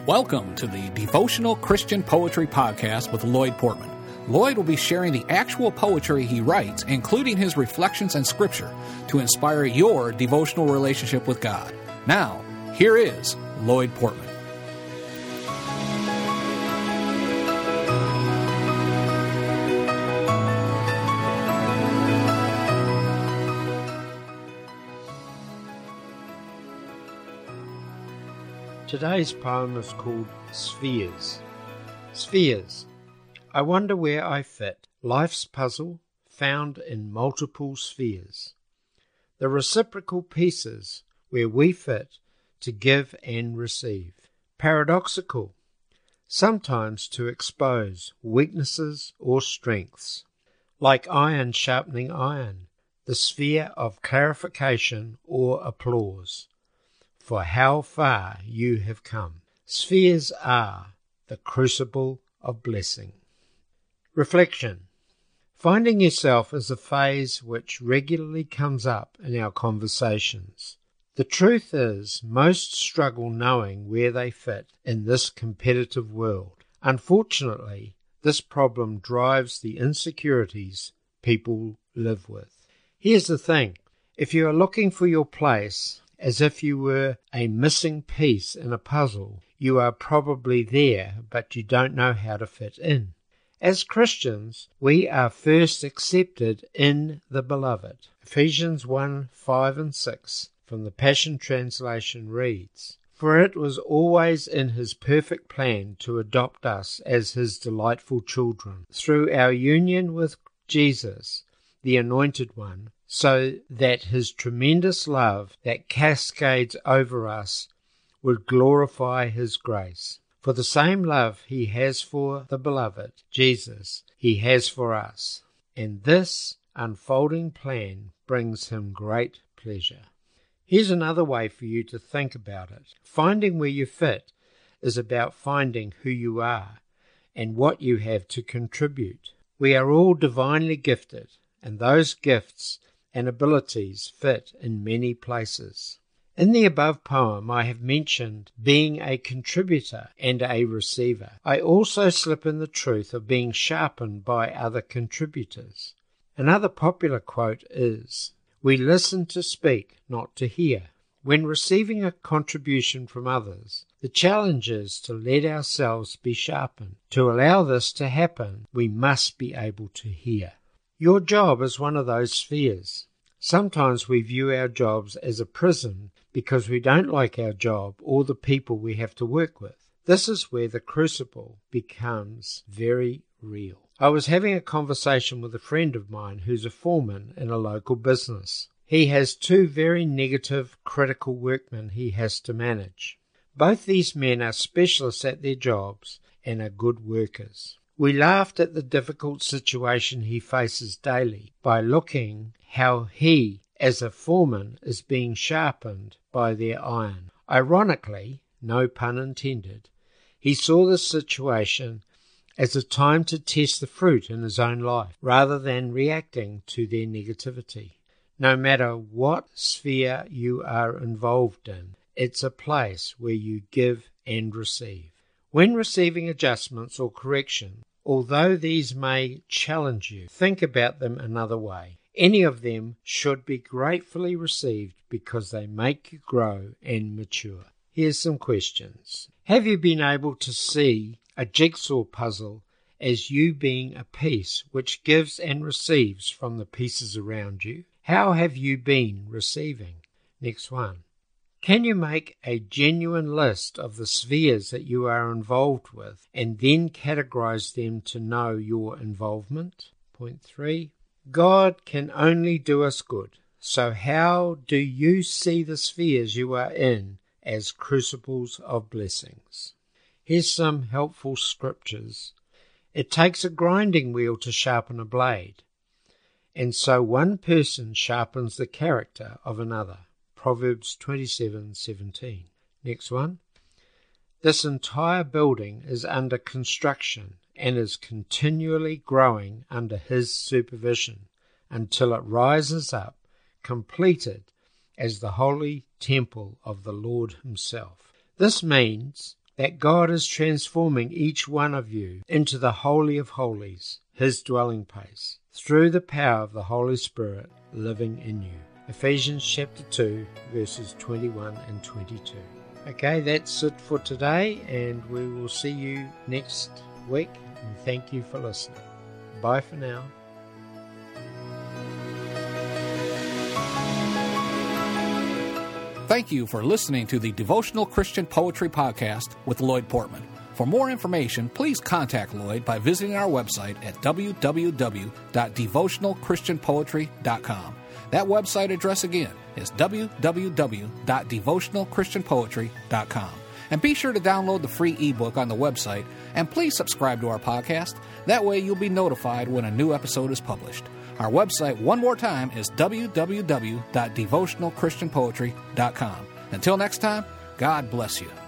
Welcome to the Devotional Christian Poetry Podcast with Lloyd Portman. Lloyd will be sharing the actual poetry he writes, including his reflections and scripture, to inspire your devotional relationship with God. Now, here is Lloyd Portman. Today's poem is called Spheres. Spheres. I wonder where I fit. Life's puzzle found in multiple spheres. The reciprocal pieces where we fit to give and receive. Paradoxical. Sometimes to expose weaknesses or strengths. Like iron sharpening iron. The sphere of clarification or applause. For how far you have come. Spheres are the crucible of blessing. Reflection. Finding yourself is a phase which regularly comes up in our conversations. The truth is, most struggle knowing where they fit in this competitive world. Unfortunately, this problem drives the insecurities people live with. Here's the thing. If you are looking for your place, as if you were a missing piece in a puzzle, you are probably there, but you don't know how to fit in. As Christians, we are first accepted in the Beloved. Ephesians 1, 5 and 6 from the Passion Translation reads, For it was always in his perfect plan to adopt us as his delightful children, through our union with Jesus, the Anointed One, so that his tremendous love that cascades over us would glorify his grace. For the same love he has for the Beloved, Jesus, he has for us. And this unfolding plan brings him great pleasure. Here's another way for you to think about it. Finding where you fit is about finding who you are and what you have to contribute. We are all divinely gifted, and those gifts and abilities fit in many places. In the above poem, I have mentioned being a contributor and a receiver. I also slip in the truth of being sharpened by other contributors. Another popular quote is, We listen to speak, not to hear. When receiving a contribution from others, the challenge is to let ourselves be sharpened. To allow this to happen, we must be able to hear. Your job is one of those spheres. Sometimes we view our jobs as a prison because we don't like our job or the people we have to work with. This is where the crucible becomes very real. I was having a conversation with a friend of mine who's a foreman in a local business. He has two very negative, critical workmen he has to manage. Both these men are specialists at their jobs and are good workers. We laughed at the difficult situation he faces daily by looking how he, as a foreman, is being sharpened by their iron. Ironically, no pun intended, he saw this situation as a time to test the fruit in his own life, rather than reacting to their negativity. No matter what sphere you are involved in, it's a place where you give and receive. When receiving adjustments or correction, although these may challenge you, think about them another way. Any of them should be gratefully received because they make you grow and mature. Here's some questions. Have you been able to see a jigsaw puzzle as you being a piece which gives and receives from the pieces around you? How have you been receiving? Next one. Can you make a genuine list of the spheres that you are involved with and then categorize them to know your involvement? Point 3. God can only do us good. So how do you see the spheres you are in as crucibles of blessings? Here's some helpful scriptures. It takes a grinding wheel to sharpen a blade, and so one person sharpens the character of another. Proverbs 27:17. Next one. This entire building is under construction and is continually growing under his supervision until it rises up, completed as the holy temple of the Lord himself. This means that God is transforming each one of you into the Holy of Holies, His dwelling place, through the power of the Holy Spirit living in you. Ephesians chapter 2, verses 21 and 22. Okay, that's it for today, and we will see you next week, and thank you for listening. Bye for now. Thank you for listening to the Devotional Christian Poetry Podcast with Lloyd Portman. For more information, please contact Lloyd by visiting our website at www.devotionalchristianpoetry.com. That website address again is www.devotionalchristianpoetry.com. And be sure to download the free ebook on the website, and please subscribe to our podcast. That way you'll be notified when a new episode is published. Our website, one more time, is www.devotionalchristianpoetry.com. Until next time, God bless you.